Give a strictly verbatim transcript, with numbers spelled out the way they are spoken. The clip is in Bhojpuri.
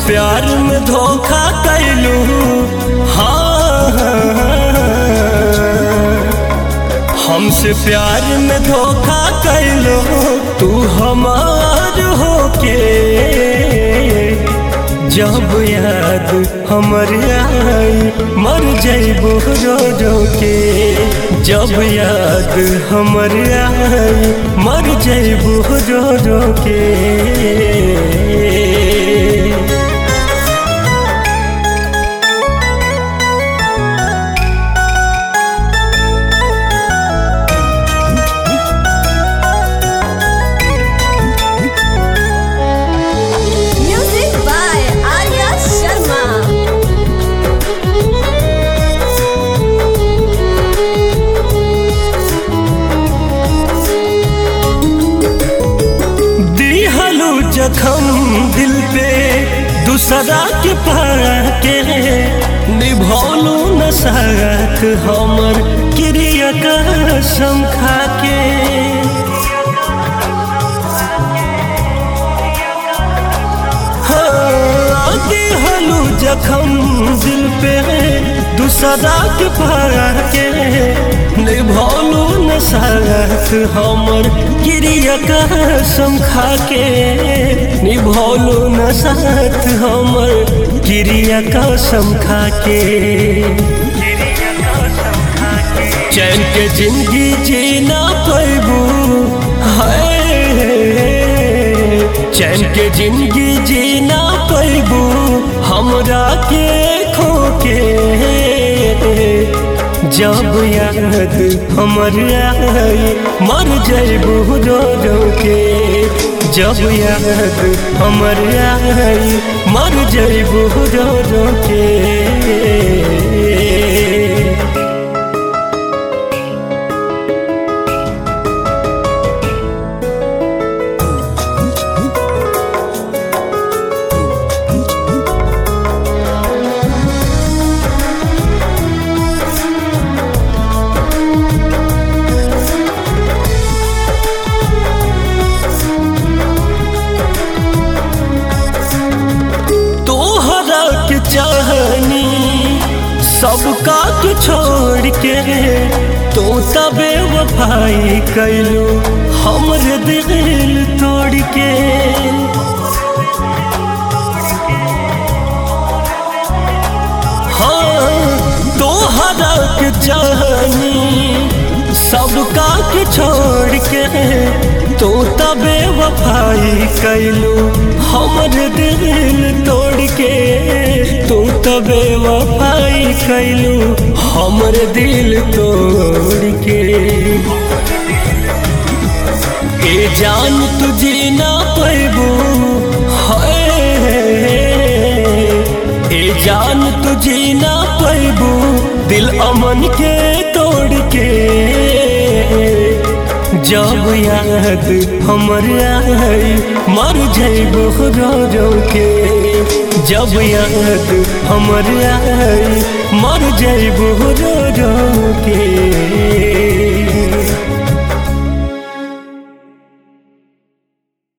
प्यार में धोखा कैलू। हाँ, हमसे प्यार में धोखा कैलो तू हमार होके। जब याद हमर आई मर जइबो रो रो के। जब याद हमर आई मर जइबो रो रो के। जखम दिल पे दूसरा के पाके निभौलू न साथ हमर क्रिया कसम खाके। हाँ, दिहलू जखम दिल पे दूसरा के पाके निभौलू न साथ हमर क्रिया कसम खाके। निभौलू न साथ हमर क्रिया कसम खाके। चैन के जिंदगी जीना पैबू है। चैन के जिंदगी जीना पैबू हमरा के खोके। जब याद हमर आई मर जइबू रो रो के। जब याद हमर आई मर जइबू रो रो के। चाहनी सबका के छोड़ के तो तबे वफाई कैलू हमर दिल तोड़ के। हाँ, तोहरा के चाहनी सबका के छोड़ के तो तबे वफाई कैलू हमर दिल तोड़ के। तू तबे वफाई कैलू हमर दिल तोड़ के। ए जान तू जीना पैबू है। ए जान तू जीना पैबू दिल अमन के तोड़ के। जब याद हमर आई मर जइबो रो रो के। जब याद हमर आई मर जइबो रो रो के।